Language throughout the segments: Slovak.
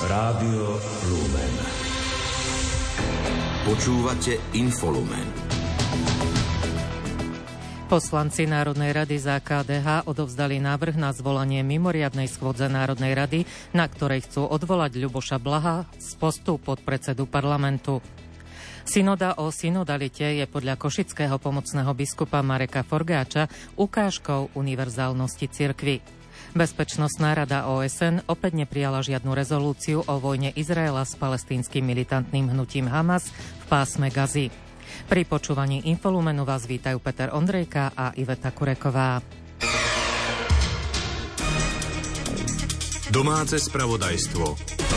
Rádio Lumen. Počúvate Infolumen. Poslanci Národnej rady za KDH odovzdali návrh na zvolanie mimoriadnej schôdze Národnej rady, na ktorej chcú odvolať Ľuboša Blaha z postu podpredsedu parlamentu. Synoda o synodalite je podľa košického pomocného biskupa Mareka Forgáča ukážkou univerzálnosti cirkvi. Bezpečnostná rada OSN opäť neprijala žiadnu rezolúciu o vojne Izraela s palestínskym militantným hnutím Hamas v pásme Gazy. Pri počúvaní Infolumenu vás vítajú Peter Ondrejka a Iveta Kureková. Domáce spravodajstvo.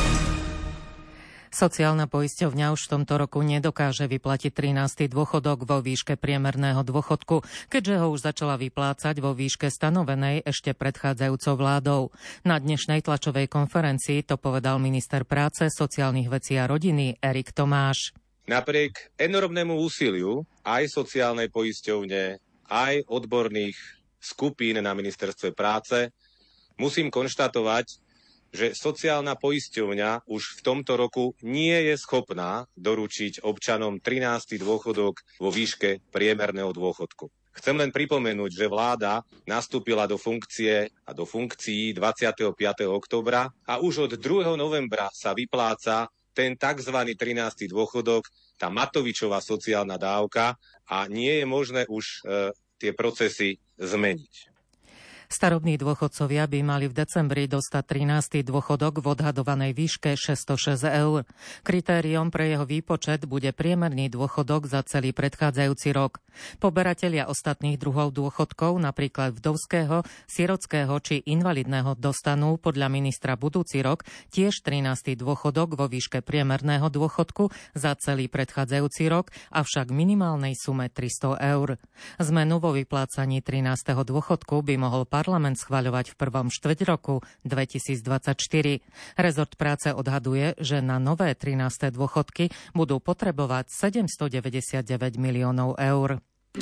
Sociálna poisťovňa už v tomto roku nedokáže vyplatiť 13. dôchodok vo výške priemerného dôchodku, keďže ho už začala vyplácať vo výške stanovenej ešte predchádzajúcou vládou. Na dnešnej tlačovej konferencii to povedal minister práce, sociálnych vecí a rodiny Erik Tomáš. Napriek enormnému úsiliu aj sociálnej poisťovne, aj odborných skupín na ministerstve práce musím konštatovať, že sociálna poisťovňa už v tomto roku nie je schopná doručiť občanom 13. dôchodok vo výške priemerného dôchodku. Chcem len pripomenúť, že vláda nastúpila do funkcie a do funkcií 25. októbra a už od 2. novembra sa vypláca ten tzv. 13. dôchodok, tá Matovičová sociálna dávka a nie je možné už tie procesy zmeniť. Starobní dôchodcovia by mali v decembri dostať 13. dôchodok v odhadovanej výške 606 eur. Kritériom pre jeho výpočet bude priemerný dôchodok za celý predchádzajúci rok. Poberatelia ostatných druhov dôchodkov, napríklad vdovského, sirotského či invalidného, dostanú podľa ministra budúci rok tiež 13. dôchodok vo výške priemerného dôchodku za celý predchádzajúci rok, avšak v minimálnej sume 300 eur. Zmenu vo vyplácaní 13. dôchodku by mohol parlament schvaľovať v prvom štvrťroku 2024. Rezort práce odhaduje, že na nové 13. dôchodky budú potrebovať 799 miliónov eur.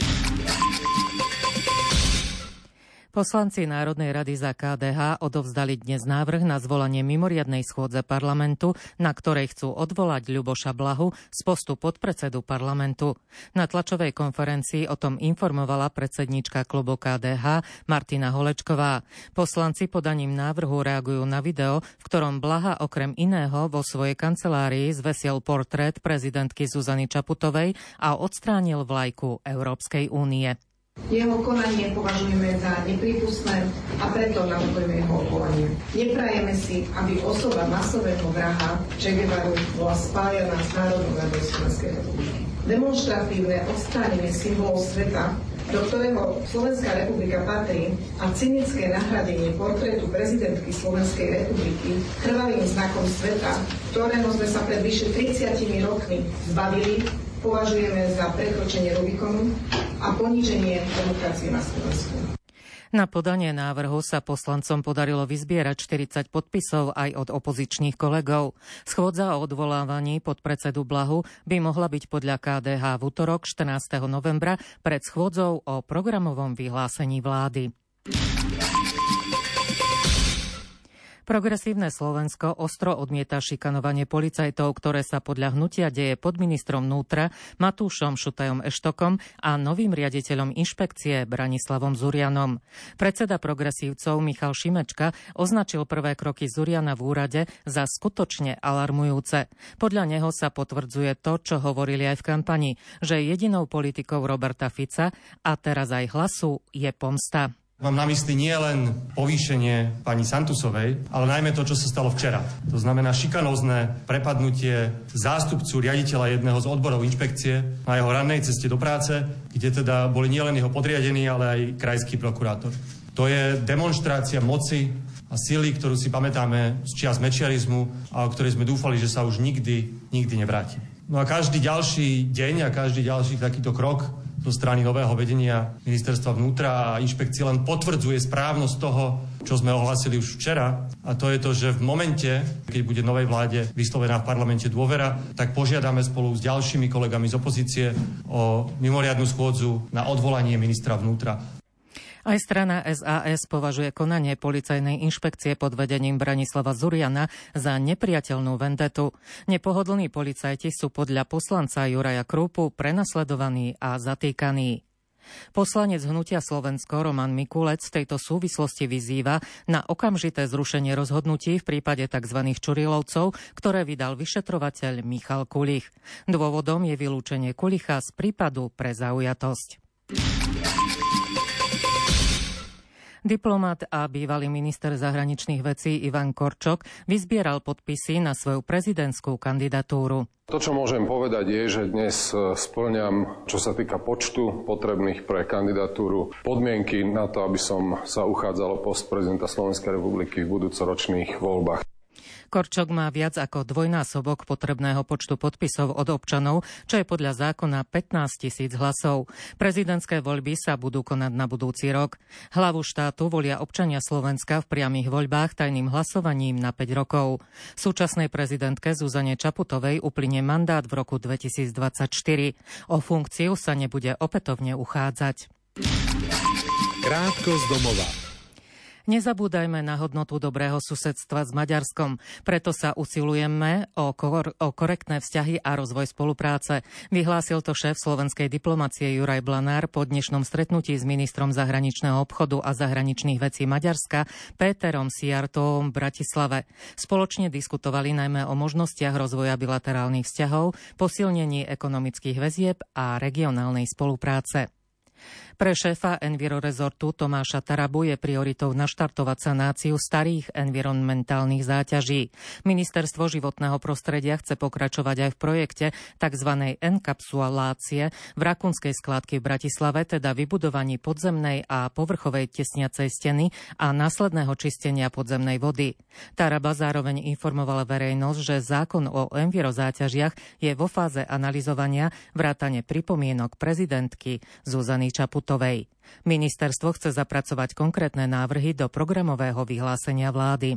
Poslanci Národnej rady za KDH odovzdali dnes návrh na zvolanie mimoriadnej schôdze parlamentu, na ktorej chcú odvolať Ľuboša Blahu z postu podpredsedu parlamentu. Na tlačovej konferencii o tom informovala predsedníčka klubu KDH Martina Holečková. Poslanci podaním návrhu reagujú na video, v ktorom Blaha okrem iného vo svojej kancelárii zvesiel portrét prezidentky Zuzany Čaputovej a odstránil vlajku Európskej únie. Jeho konanie považujeme za neprípustné a preto navrhujeme jeho odvolanie. Neprajeme si, aby osoba masového vraha Che Guevaru bola spájaná s Národnou radou Slovenskej republiky. Demonštratívne odstránenie symbolov sveta, do ktorého Slovenská republika patrí, a cynické nahradenie portrétu prezidentky Slovenskej republiky krvavým znakom sveta, ktorého sme sa pred vyše 30 rokmi zbavili, považujeme za prekročenie Rubikonu a poníženie demokracie na Slovensku. Na podanie návrhu sa poslancom podarilo vyzbierať 40 podpisov aj od opozičných kolegov. Schôdza o odvolávaní podpredsedu Blahu by mohla byť podľa KDH v utorok 14. novembra pred schôdzou o programovom vyhlásení vlády. Progresívne Slovensko ostro odmieta šikanovanie policajtov, ktoré sa podľa hnutia deje pod ministrom vnútra Matúšom Šutajom Eštokom a novým riaditeľom inšpekcie Branislavom Zurianom. Predseda progresívcov Michal Šimečka označil prvé kroky Zuriana v úrade za skutočne alarmujúce. Podľa neho sa potvrdzuje to, čo hovorili aj v kampani, že jedinou politikou Roberta Fica a teraz aj Hlasu je pomsta. Mám na mysli nie len povýšenie pani Santusovej, ale najmä to, čo sa stalo včera. To znamená šikanózne prepadnutie zástupcu riaditeľa jedného z odborov inšpekcie na jeho rannej ceste do práce, kde teda boli nielen jeho podriadení, ale aj krajský prokurátor. To je demonštrácia moci a sily, ktorú si pamätáme z čias mečiarizmu a o ktorej sme dúfali, že sa už nikdy nevráti. No a každý ďalší deň a každý ďalší takýto krok zo strany nového vedenia ministerstva vnútra a inšpekcie len potvrdzuje správnosť toho, čo sme ohlasili už včera. A to je to, že v momente, keď bude novej vláde vyslovená v parlamente dôvera, tak požiadame spolu s ďalšími kolegami z opozície o mimoriadnu schôdzu na odvolanie ministra vnútra. Aj strana SAS považuje konanie policajnej inšpekcie pod vedením Branislava Zuriana za nepriateľnú vendetu. Nepohodlní policajti sú podľa poslanca Juraja Krúpu prenasledovaní a zatýkaní. Poslanec Hnutia Slovensko Roman Mikulec v tejto súvislosti vyzýva na okamžité zrušenie rozhodnutí v prípade tzv. Čurilovcov, ktoré vydal vyšetrovateľ Michal Kulich. Dôvodom je vylúčenie Kulicha z prípadu pre zaujatosť. Diplomat a bývalý minister zahraničných vecí Ivan Korčok vyzbieral podpisy na svoju prezidentskú kandidatúru. To, čo môžem povedať, je, že dnes spĺňam, čo sa týka počtu potrebných pre kandidatúru, podmienky na to, aby som sa uchádzal o post prezidenta Slovenskej republiky v budúcoročných voľbách. Korčok má viac ako dvojnásobok potrebného počtu podpisov od občanov, čo je podľa zákona 15 000 hlasov. Prezidentské voľby sa budú konať na budúci rok. Hlavu štátu volia občania Slovenska v priamych voľbách tajným hlasovaním na 5 rokov. Súčasnej prezidentke Zuzane Čaputovej uplynie mandát v roku 2024. O funkciu sa nebude opätovne uchádzať. Krátko z domova. Nezabúdajme na hodnotu dobrého susedstva s Maďarskom. Preto sa usilujeme o korektné vzťahy a rozvoj spolupráce. Vyhlásil to šéf slovenskej diplomacie Juraj Blanár po dnešnom stretnutí s ministrom zahraničného obchodu a zahraničných vecí Maďarska Péterom Sijartovom v Bratislave. Spoločne diskutovali najmä o možnostiach rozvoja bilaterálnych vzťahov, posilnení ekonomických väzieb a regionálnej spolupráce. Pre šéfa Envirorezortu Tomáša Tarabu je prioritou naštartovať sanáciu starých environmentálnych záťaží. Ministerstvo životného prostredia chce pokračovať aj v projekte tzv. enkapsulácie v rakúnskej skládke v Bratislave, teda vybudovaní podzemnej a povrchovej tesniacej steny a následného čistenia podzemnej vody. Taraba zároveň informovala verejnosť, že zákon o envirozáťažiach je vo fáze analyzovania vrátane pripomienok prezidentky Zuzany Čaputovej. Ministerstvo chce zapracovať konkrétne návrhy do programového vyhlásenia vlády.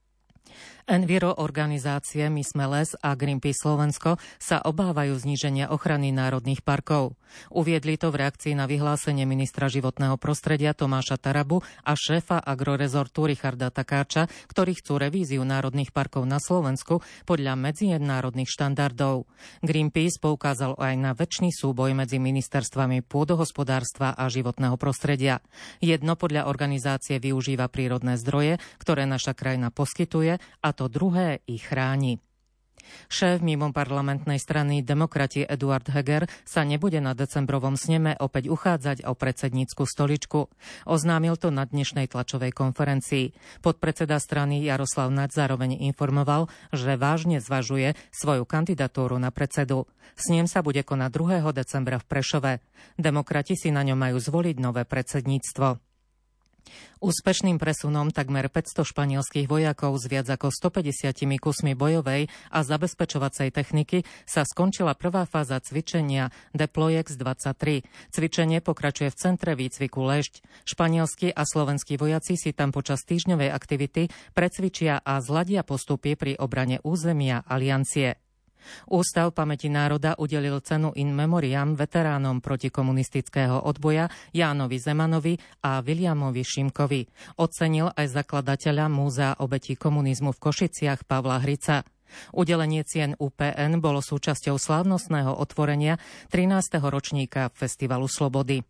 Enviro organizácie My sme les a Greenpeace Slovensko sa obávajú zníženia ochrany národných parkov. Uviedli to v reakcii na vyhlásenie ministra životného prostredia Tomáša Tarabu a šéfa agrorezortu Richarda Takáča, ktorí chcú revíziu národných parkov na Slovensku podľa medzinárodných štandardov. Greenpeace poukázal aj na večný súboj medzi ministerstvami pôdohospodárstva a životného prostredia. Jedno podľa organizácie využíva prírodné zdroje, ktoré naša krajina poskytuje, a to druhé ich chráni. Šéf mimoparlamentnej strany Demokrati Eduard Heger sa nebude na decembrovom sneme opäť uchádzať o predsednícku stoličku. Oznámil to na dnešnej tlačovej konferencii. Podpredseda strany Jaroslav Naď zároveň informoval, že vážne zvažuje svoju kandidatúru na predsedu. Snem sa bude konať 2. decembra v Prešove. Demokrati si na ňom majú zvoliť nové predsedníctvo. Úspešným presunom takmer 500 španielských vojakov s viac ako 150 kusmi bojovej a zabezpečovacej techniky sa skončila prvá fáza cvičenia Deployex 23. Cvičenie pokračuje v centre výcviku Lešť. Španielskí a slovenskí vojaci si tam počas týždňovej aktivity precvičia a zladia postupy pri obrane územia aliancie. Ústav pamäti národa udelil cenu in memoriam veteránom protikomunistického odboja Jánovi Zemanovi a Viliamovi Šimkovi. Ocenil aj zakladateľa Múzea obetí komunizmu v Košiciach Pavla Hrica. Udelenie cien UPN bolo súčasťou slávnostného otvorenia 13. ročníka Festivalu Slobody.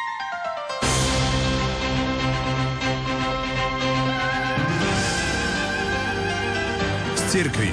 Z cirkvi.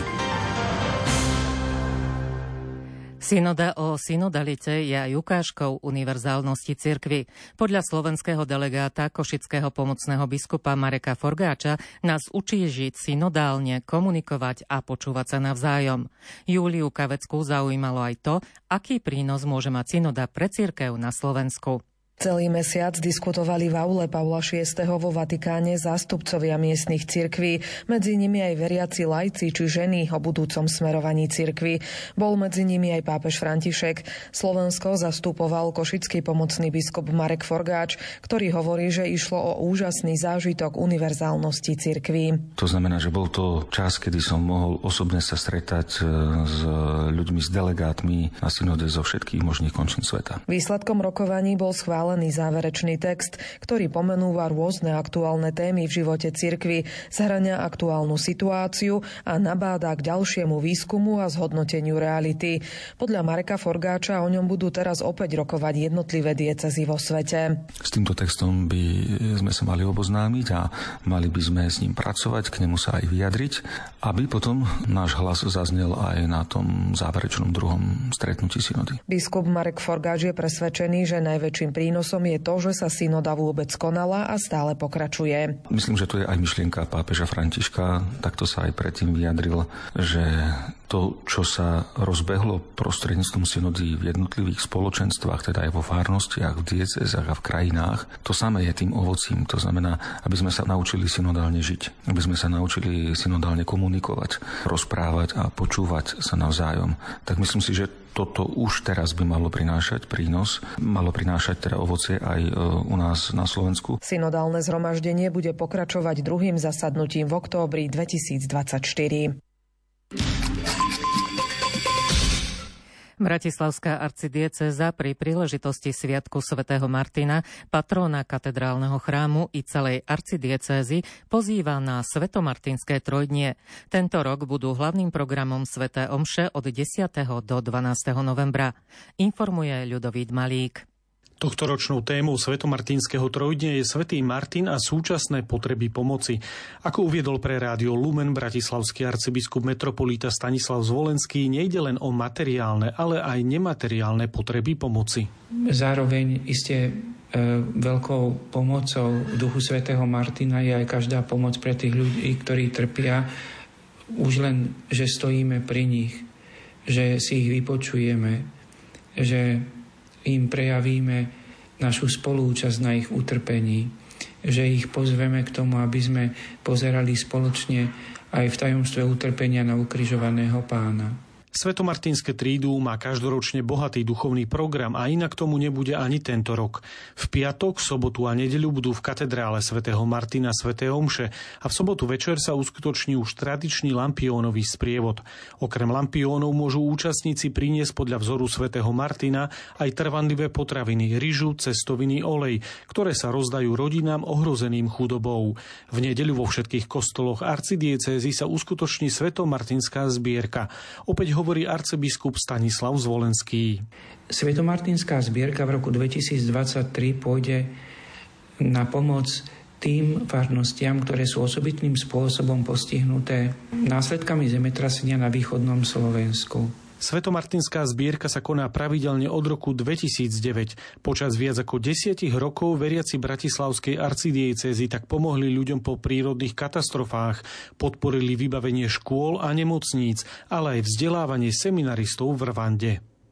Synoda o synodalite je aj ukážkou univerzálnosti cirkvi. Podľa slovenského delegáta košického pomocného biskupa Mareka Forgáča nás učí žiť synodálne, komunikovať a počúvať sa navzájom. Júliu Kaveckú zaujímalo aj to, aký prínos môže mať synoda pre cirkev na Slovensku. Celý mesiac diskutovali v aule Pavla VI. Vo Vatikáne zástupcovia miestnych cirkví, medzi nimi aj veriaci laici či ženy o budúcom smerovaní cirkvi. Bol medzi nimi aj pápež František. Slovensko zastupoval košický pomocný biskup Marek Forgáč, ktorý hovorí, že išlo o úžasný zážitok univerzálnosti cirkví. To znamená, že bol to čas, kedy som mohol osobne sa stretať s ľuďmi, s delegátmi na synode zo všetkých možných končín sveta. Výsledkom rokovaní bol schválený schválený záverečný text, ktorý pomenúva rôzne aktuálne témy v živote cirkvi, zhrania aktuálnu situáciu a nabáda k ďalšiemu výskumu a zhodnoteniu reality. Podľa Mareka Forgáča o ňom budú teraz opäť rokovať jednotlivé diecézy vo svete. S týmto textom by sme sa mali oboznámiť a mali by sme s ním pracovať, k nemu sa aj vyjadriť, aby potom náš hlas zaznel aj na tom záverečnom druhom stretnutí synody. Biskup Marek Forgáč je presvedčený, že najväčším prínosom je to, že sa synoda vôbec konala a stále pokračuje. Myslím, že to je aj myšlienka pápeža Františka, takto sa aj predtým vyjadril, že to, čo sa rozbehlo prostredníctvom synody v jednotlivých spoločenstvách, teda aj vo farnostiach, v diecézach a v krajinách, to samé je tým ovocím. To znamená, aby sme sa naučili synodálne žiť, aby sme sa naučili synodálne komunikovať, rozprávať a počúvať sa navzájom. Tak myslím si, že toto už teraz by malo prinášať prínos, malo prinášať teda ovocie aj u nás na Slovensku. Synodálne zhromaždenie bude pokračovať druhým zasadnutím v októbri 2024. Bratislavská arcidiecéza pri príležitosti Sviatku svätého Martina, patróna katedrálneho chrámu i celej arcidiecézy, pozýva na svetomartinské trojdnie. Tento rok budú hlavným programom sväté omše od 10. do 12. novembra. Informuje Ľudovít Malík. Tohtoročnou témou svetomartinského trojdnia je svätý Martin a súčasné potreby pomoci. Ako uviedol pre rádio Lumen bratislavský arcibiskup metropolita Stanislav Zvolenský, nejde len o materiálne, ale aj nemateriálne potreby pomoci. Zároveň iste veľkou pomocou v duchu svätého Martina je aj každá pomoc pre tých ľudí, ktorí trpia. Už len, že stojíme pri nich, že si ich vypočujeme, že im prejavíme našu spolúčasť na ich utrpení, že ich pozveme k tomu, aby sme pozerali spoločne aj v tajomstve utrpenia na ukrižovaného Pána. Svetomartinské tríduum má každoročne bohatý duchovný program a inak tomu nebude ani tento rok. V piatok, sobotu a nedeľu budú v katedrále svätého Martina sväté omše a v sobotu večer sa uskutoční už tradičný lampiónový sprievod. Okrem lampiónov môžu účastníci priniesť podľa vzoru svätého Martina aj trvanlivé potraviny, ryžu, cestoviny, olej, ktoré sa rozdajú rodinám ohrozeným chudobou. V nedeľu vo všetkých kostoloch arcidiecézy sa uskutoční svetomartinská zbierka. Opäť hovorí arcibiskup Stanislav Zvolenský. Svetomartinská zbierka v roku 2023 pôjde na pomoc tým farnostiam, ktoré sú osobitným spôsobom postihnuté následkami zemetrasenia na východnom Slovensku. Svetomartinská zbierka sa koná pravidelne od roku 2009. Počas viac ako 10 rokov veriaci bratislavskej arcidiecézy tak pomohli ľuďom po prírodných katastrofách, podporili vybavenie škôl a nemocníc, ale aj vzdelávanie seminaristov v Rwande.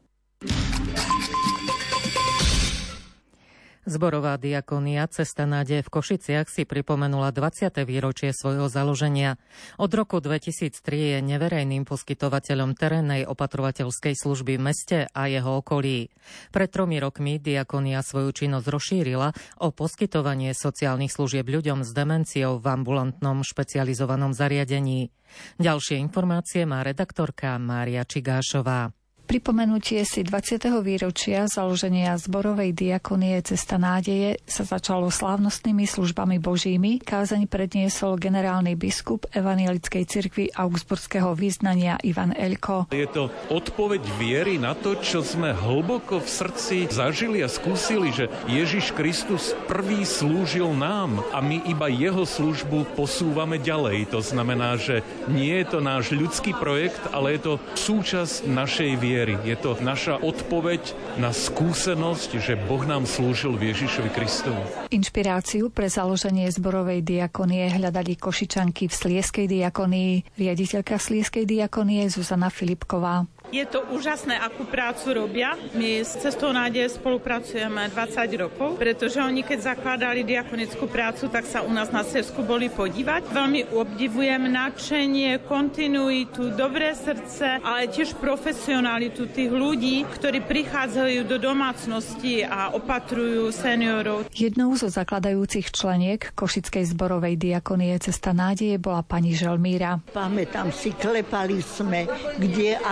Zborová diakonia Cesta nádeje v Košiciach si pripomenula 20. výročie svojho založenia. Od roku 2003 je neverejným poskytovateľom terénnej opatrovateľskej služby v meste a jeho okolí. Pred 3 rokmi diakonia svoju činnosť rozšírila o poskytovanie sociálnych služieb ľuďom s demenciou v ambulantnom špecializovanom zariadení. Ďalšie informácie má redaktorka Mária Čigášová. Pripomenutie si 20. výročia založenia zborovej diakonie Cesta nádeje sa začalo slávnostnými službami božími. Kázeň predniesol generálny biskup Evangelickej cirkvi augsburského vyznania Ivan Elko. Je to odpoveď viery na to, čo sme hlboko v srdci zažili a skúsili, že Ježiš Kristus prvý slúžil nám a my iba jeho službu posúvame ďalej. To znamená, že nie je to náš ľudský projekt, ale je to súčasť našej viery. Je to naša odpoveď na skúsenosť, že Boh nám slúžil v Ježišovi Kristovi. Inšpiráciu pre založenie zborovej diakonie hľadali Košičanky v Slieskej diakonii, riaditeľka Slieskej diakonie Zuzana Filipková. Je to úžasné, akú prácu robia. My s Cestou nádeje spolupracujeme 20 rokov, pretože oni keď zakladali diakonickú prácu, tak sa u nás na Sliesku boli podívať. Veľmi obdivujem nadšenie, kontinuitu, dobré srdce, ale tiež profesionalitu tých ľudí, ktorí prichádzajú do domácnosti a opatrujú seniorov. Jednou zo zakladajúcich členiek Košickej zborovej diakonie Cesta nádeje bola pani Želmíra. Pamätám si, klepali sme, kde, ako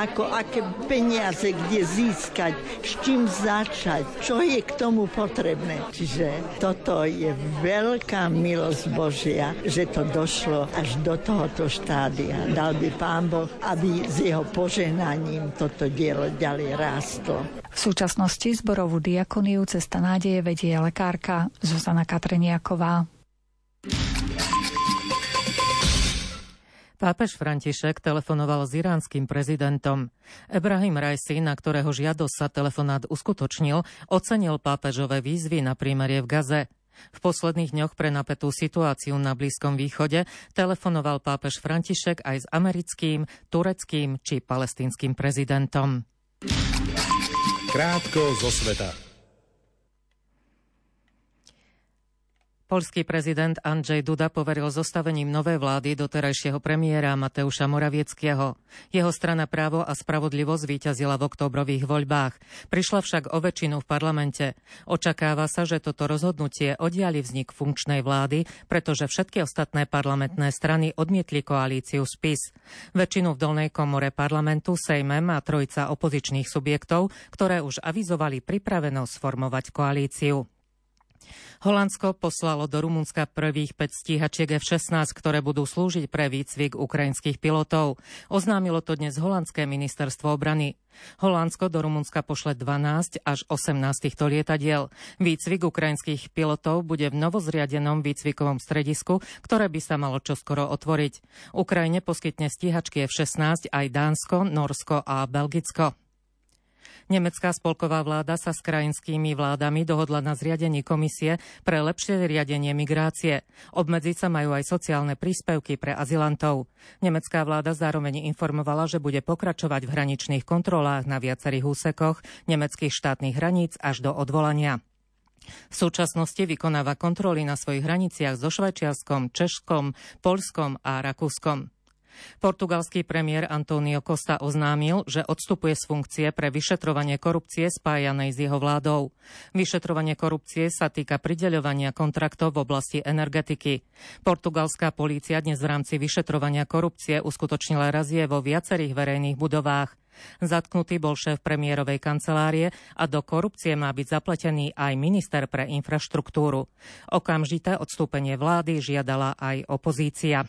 aké peniaze, kde získať, s čím začať, čo je k tomu potrebné. Čiže toto je veľká milosť Božia, že to došlo až do tohoto štádia. Dal by Pán Boh, aby s jeho požehnaním toto dielo ďalej rástlo. V súčasnosti zborovú diakoniu Cesta nádeje vedie lekárka Zuzana Katreniaková. Pápež František telefonoval s iránskym prezidentom. Ebrahim Raisi, na ktorého žiadosť sa telefonát uskutočnil, ocenil pápežové výzvy na prímerie v Gaze. V posledných dňoch pre napätú situáciu na Blízkom východe telefonoval pápež František aj s americkým, tureckým či palestínskym prezidentom. Krátko zo sveta. Poľský prezident Andrzej Duda poveril zostavením novej vlády doterajšieho premiéra Mateuša Morawieckého. Jeho strana Právo a spravodlivosť zvíťazila v októbrových voľbách. Prišla však o väčšinu v parlamente. Očakáva sa, že toto rozhodnutie oddiali vznik funkčnej vlády, pretože všetky ostatné parlamentné strany odmietli koalíciu SPIS. Väčšinu v dolnej komore parlamentu Sejme má trojica opozičných subjektov, ktoré už avizovali pripravenosť sformovať koalíciu. Holandsko poslalo do Rumunska prvých 5 stíhačiek F-16, ktoré budú slúžiť pre výcvik ukrajinských pilotov. Oznámilo to dnes holandské ministerstvo obrany. Holandsko do Rumunska pošle 12 až 18 týchto lietadiel. Výcvik ukrajinských pilotov bude v novozriadenom výcvikovom stredisku, ktoré by sa malo čoskoro otvoriť. Ukrajine poskytne stíhačky F-16 aj Dánsko, Nórsko a Belgicko. Nemecká spolková vláda sa s krajinskými vládami dohodla na zriadení komisie pre lepšie riadenie migrácie. Obmedziť sa majú aj sociálne príspevky pre azylantov. Nemecká vláda zároveň informovala, že bude pokračovať v hraničných kontrolách na viacerých úsekoch nemeckých štátnych hraníc až do odvolania. V súčasnosti vykonáva kontroly na svojich hraniciach so Švajčiarskom, Českom, Poľskom a Rakúskom. Portugalský premiér António Costa oznámil, že odstupuje z funkcie pre vyšetrovanie korupcie spájanej s jeho vládou. Vyšetrovanie korupcie sa týka prideľovania kontraktov v oblasti energetiky. Portugalská polícia dnes v rámci vyšetrovania korupcie uskutočnila razie vo viacerých verejných budovách. Zatknutý bol šéf premiérovej kancelárie a do korupcie má byť zapletený aj minister pre infraštruktúru. Okamžité odstúpenie vlády žiadala aj opozícia.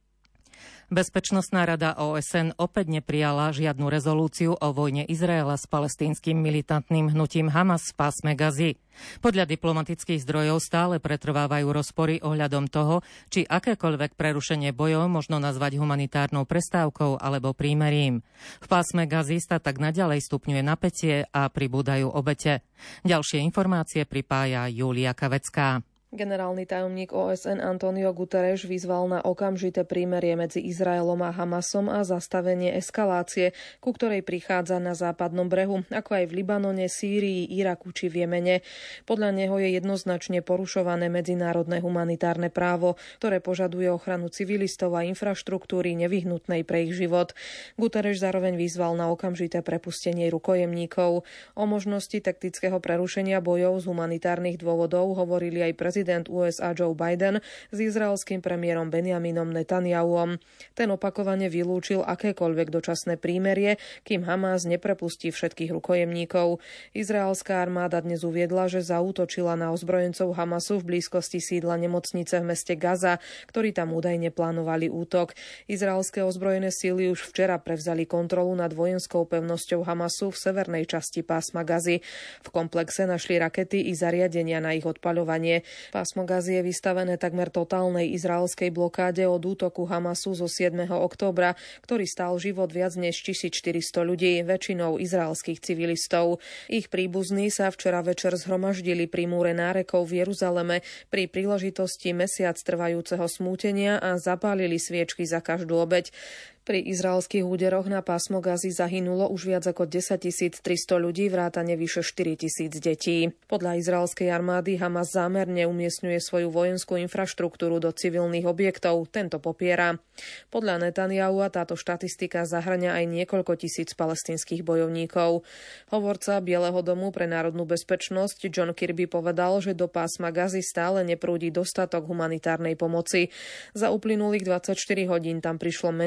Bezpečnostná rada OSN opäť neprijala žiadnu rezolúciu o vojne Izraela s palestínskym militantným hnutím Hamas v pásme Gazy. Podľa diplomatických zdrojov stále pretrvávajú rozpory ohľadom toho, či akékoľvek prerušenie bojov možno nazvať humanitárnou prestávkou alebo prímerím. V pásme Gazy sa tak naďalej stupňuje napätie a pribúdajú obete. Ďalšie informácie pripája Júlia Kavecká. Generálny tajomník OSN Antonio Guterres vyzval na okamžité prímerie medzi Izraelom a Hamasom a zastavenie eskalácie, ku ktorej prichádza na západnom brehu, ako aj v Libanone, Sýrii, Iraku či v Jemene. Podľa neho je jednoznačne porušované medzinárodné humanitárne právo, ktoré požaduje ochranu civilistov a infraštruktúry nevyhnutnej pre ich život. Guterres zároveň vyzval na okamžité prepustenie rukojemníkov. O možnosti taktického prerušenia bojov z humanitárnych dôvodov hovorili aj prezident USA Joe Biden s izraelským premiérom Benjaminom Netanyahuom. Ten opakovane vylúčil akékoľvek dočasné prímerie, kým Hamas neprepustí všetkých rukojemníkov. Izraelská armáda dnes uviedla, že zaútočila na ozbrojencov Hamasu v blízkosti sídla nemocnice v meste Gaza, ktorí tam údajne plánovali útok. Izraelské ozbrojené síly už včera prevzali kontrolu nad vojenskou pevnosťou Hamasu v severnej časti pásma Gazy. V komplexe našli rakety i zariadenia na ich odpaľovanie. Pásmo Gazy je vystavené takmer totálnej izraelskej blokáde od útoku Hamasu zo 7. októbra, ktorý stál život viac než 1400 ľudí, väčšinou izraelských civilistov. Ich príbuzní sa včera večer zhromaždili pri múre nárekov v Jeruzaleme pri príležitosti mesiac trvajúceho smútenia a zapálili sviečky za každú obeť. Pri izraelských úderoch na pásmo Gazy zahynulo už viac ako 10 300 ľudí, vrátane vyše 4 000 detí. Podľa izraelskej armády Hamas zámerne umiestňuje svoju vojenskú infraštruktúru do civilných objektov. Tento popiera. Podľa Netanyahua táto štatistika zahŕňa aj niekoľko tisíc palestínskych bojovníkov. Hovorca Bieleho domu pre národnú bezpečnosť John Kirby povedal, že do pásma Gazy stále neprúdi dostatok humanitárnej pomoci. Za uplynulých 24 hodín tam prišlo menej ako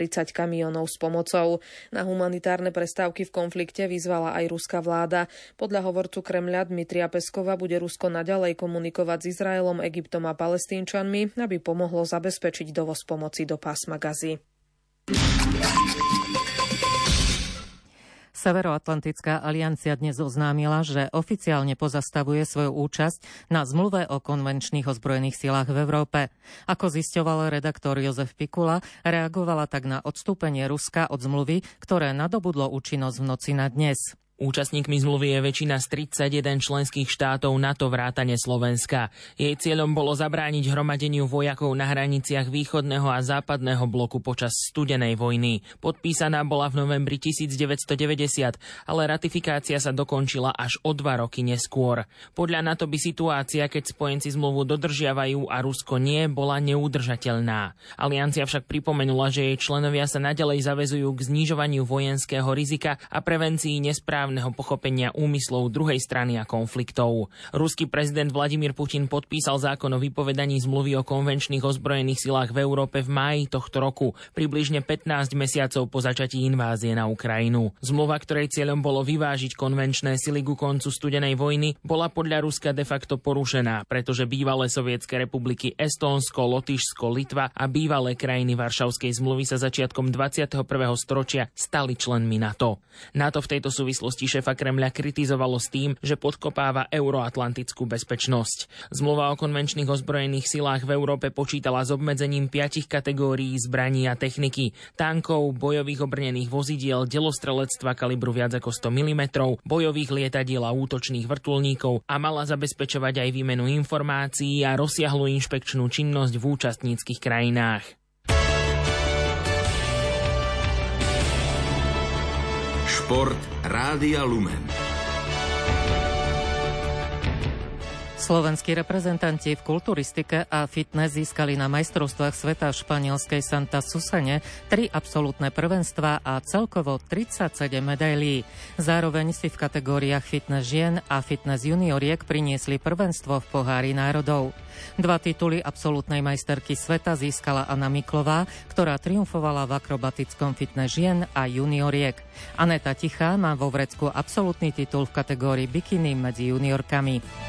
30 kamiónov s pomocou. Na humanitárne prestávky v konflikte vyzvala aj ruská vláda. Podľa hovorcu Kremľa Dmitrija Peskova bude Rusko naďalej komunikovať s Izraelom, Egyptom a Palestínčanmi, aby pomohlo zabezpečiť dovoz pomoci do pásma Gazy. Severoatlantická aliancia dnes oznámila, že oficiálne pozastavuje svoju účasť na zmluve o konvenčných ozbrojených silách v Európe. Ako zisťoval redaktor Jozef Pikula, reagovala tak na odstúpenie Ruska od zmluvy, ktoré nadobudlo účinnosť v noci na dnes. Účastníkmi zmluvy je väčšina z 31 členských štátov NATO vrátane Slovenska. Jej cieľom bolo zabrániť hromadeniu vojakov na hraniciach východného a západného bloku počas studenej vojny. Podpísaná bola v novembri 1990, ale ratifikácia sa dokončila až o 2 roky neskôr. Podľa NATO by situácia, keď spojenci zmluvu dodržiavajú a Rusko nie, bola neudržateľná. Aliancia však pripomenula, že jej členovia sa naďalej zaväzujú k znižovaniu vojenského rizika a prevencii nesprávnych pochopenia úmyslov druhej strany a konfliktov. Ruský prezident Vladimír Putin podpísal zákon o vypovedaní zmluvy o konvenčných ozbrojených silách v Európe v máji tohto roku, približne 15 mesiacov po začatí invázie na Ukrajinu. Zmluva, ktorej cieľom bolo vyvážiť konvenčné sily ku koncu studenej vojny, bola podľa Ruska de facto porušená, pretože bývalé sovietske republiky Estónsko, Lotyšsko, Litva a bývalé krajiny Varšavskej zmluvy sa začiatkom 21. storočia stali členmi NATO. NATO v tejto súvislosti šéfa Kremľa kritizovalo s tým, že podkopáva euroatlantickú bezpečnosť. Zmluva o konvenčných ozbrojených silách v Európe počítala s obmedzením 5 kategórií zbraní a techniky: tankov, bojových obrnených vozidiel, delostrelectva kalibru viac ako 100 mm, bojových lietadiel a útočných vrtuľníkov a mala zabezpečovať aj výmenu informácií a rozsiahlu inšpekčnú činnosť v účastníckych krajinách. Šport Rádia Lumen. Slovenskí reprezentanti v kulturistike a fitness získali na majstrovstvách sveta v španielskej Santa Susane 3 absolútne prvenstvá a celkovo 37 medailí. Zároveň si v kategóriách fitness žien a fitness junioriek priniesli prvenstvo v Pohári národov. 2 tituly absolútnej majsterky sveta získala Anna Miklová, ktorá triumfovala v akrobatickom fitness žien a junioriek. Aneta Tichá má vo vrecku absolútny titul v kategórii bikini medzi juniorkami.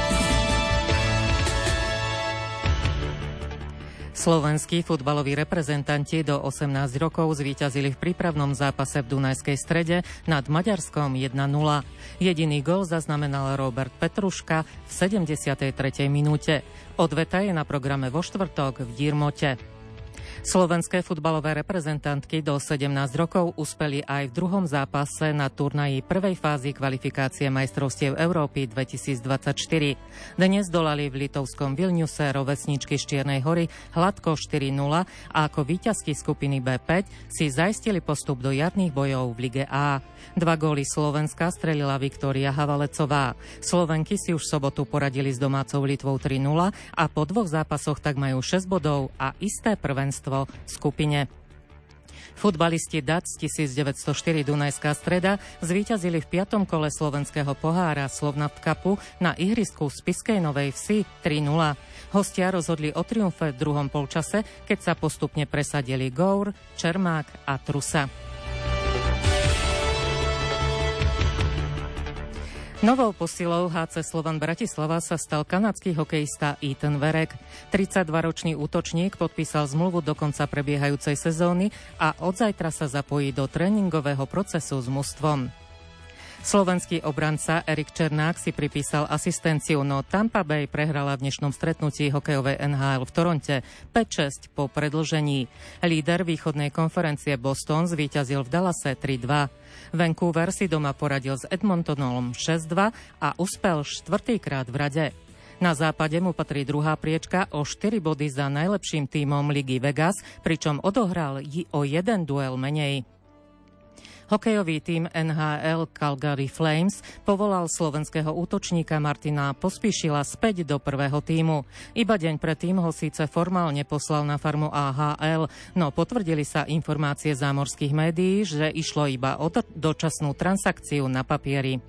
Slovenskí futbaloví reprezentanti do 18 rokov zvíťazili v prípravnom zápase v Dunajskej Strede nad Maďarskom 1-0. Jediný gól zaznamenal Robert Petruška v 73. minúte. Odveta je na programe vo štvrtok v Dírmote. Slovenské futbalové reprezentantky do 17 rokov uspeli aj v druhom zápase na turnaji prvej fázy kvalifikácie majstrovstiev Európy 2024. Dnes dolali v litovskom Vilniuse rovesničky z Čiernej Hory hladko 4-0 a ako víťazky skupiny B5 si zaistili postup do jarných bojov v Lige A. 2 góly Slovenska strelila Viktória Havalecová. Slovenky si už v sobotu poradili s domácou Litvou 3-0 a po 2 zápasoch tak majú 6 bodov a isté prvenstvo v skupine. Futbalisti DAC 1904 Dunajská Streda zvíťazili v 5. kole slovenského pohára Slovnaft Cupu na ihrisku v Spišskej Novej Vsi 3-0. Hostia rozhodli o triumfe v druhom polčase, keď sa postupne presadili Gour, Čermák a Trusa. Novou posilou HC Slovan Bratislava sa stal kanadský hokejista Ethan Verek. 32-ročný útočník podpísal zmluvu do konca prebiehajúcej sezóny a od zajtra sa zapojí do tréningového procesu s mužstvom. Slovenský obranca Erik Černák si pripísal asistenciu, no Tampa Bay prehrala v dnešnom stretnutí hokejovej NHL v Toronte 5-6 po predĺžení. Líder východnej konferencie Boston zvíťazil v Dallase 3-2. Vancouver si doma poradil s Edmontonom 6-2 a uspel 4. v rade. Na západe mu patrí druhá priečka o 4 body za najlepším tímom ligy Vegas, pričom odohral o 1 duel menej. Hokejový tím NHL Calgary Flames povolal slovenského útočníka Martina Pospíšila späť do prvého tímu. Iba deň predtým ho síce formálne poslal na farmu AHL, no potvrdili sa informácie zámorských médií, že išlo iba o dočasnú transakciu na papieri.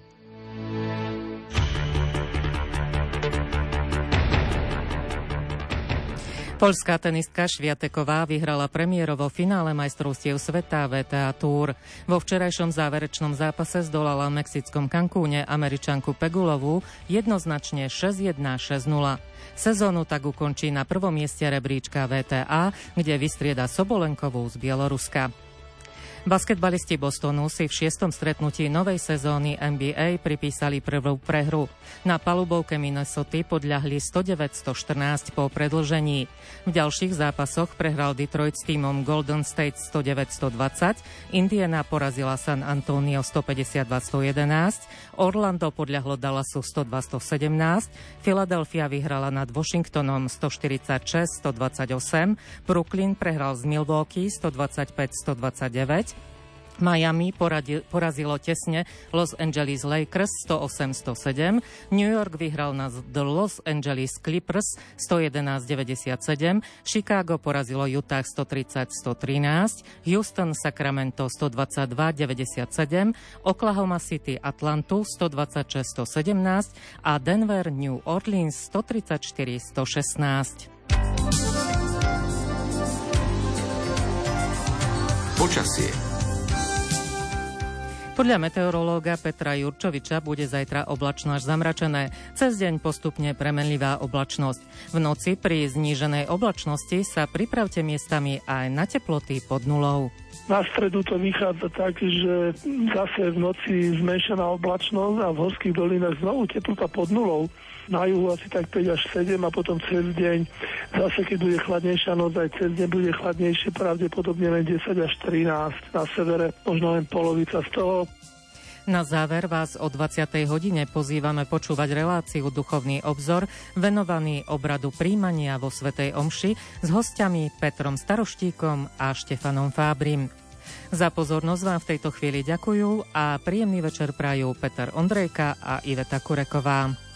Poľská tenistka Šviateková vyhrala premiérovo finále majstrovstiev sveta WTA Tour. Vo včerajšom záverečnom zápase zdolala v mexickom Cancúne Američanku Pegulovú jednoznačne 6-1, 6-0. Sezónu tak ukončí na prvom mieste rebríčka WTA, kde vystrieda Sobolenkovú z Bieloruska. Basketbalisti Bostonu si v 6. stretnutí novej sezóny NBA pripísali prvú prehru. Na palubovke Minnesoty podľahli 109-114 po predĺžení. V ďalších zápasoch prehral Detroit s tímom Golden State 109-120, Indiana porazila San Antonio 152-111, Orlando podľahlo Dallasu 102-117, Philadelphia vyhrala nad Washingtonom 146-128, Brooklyn prehral z Milwaukee 125-129, Miami porazilo tesne Los Angeles Lakers 108-107, New York vyhral na The Los Angeles Clippers 111-97, Chicago porazilo Utah 130-113, Houston Sacramento 122-97, Oklahoma City Atlantu 126-117 a Denver New Orleans 134-116. Počasie. Podľa meteorológa Petra Jurčoviča bude zajtra oblačno až zamračené. Cez deň postupne premenlivá oblačnosť. V noci pri zníženej oblačnosti sa pripravte miestami aj na teploty pod nulou. Na stredu to vychádza tak, že zase v noci zmenšená oblačnosť a v horských dolinách znovu teplota pod nulou. Na juhu asi tak 5 až 7 a potom cez deň zase keď bude chladnejšia noc, aj cez deň bude chladnejšie, pravdepodobne len 10 až 13. Na severe možno len polovica z toho. Na záver vás o 20. hodine pozývame počúvať reláciu Duchovný obzor venovaný obradu príjmania vo svätej omši s hostiami Petrom Staroštíkom a Štefanom Fábrim. Za pozornosť vám v tejto chvíli ďakujú a príjemný večer prajú Peter Ondrejka a Iveta Kureková.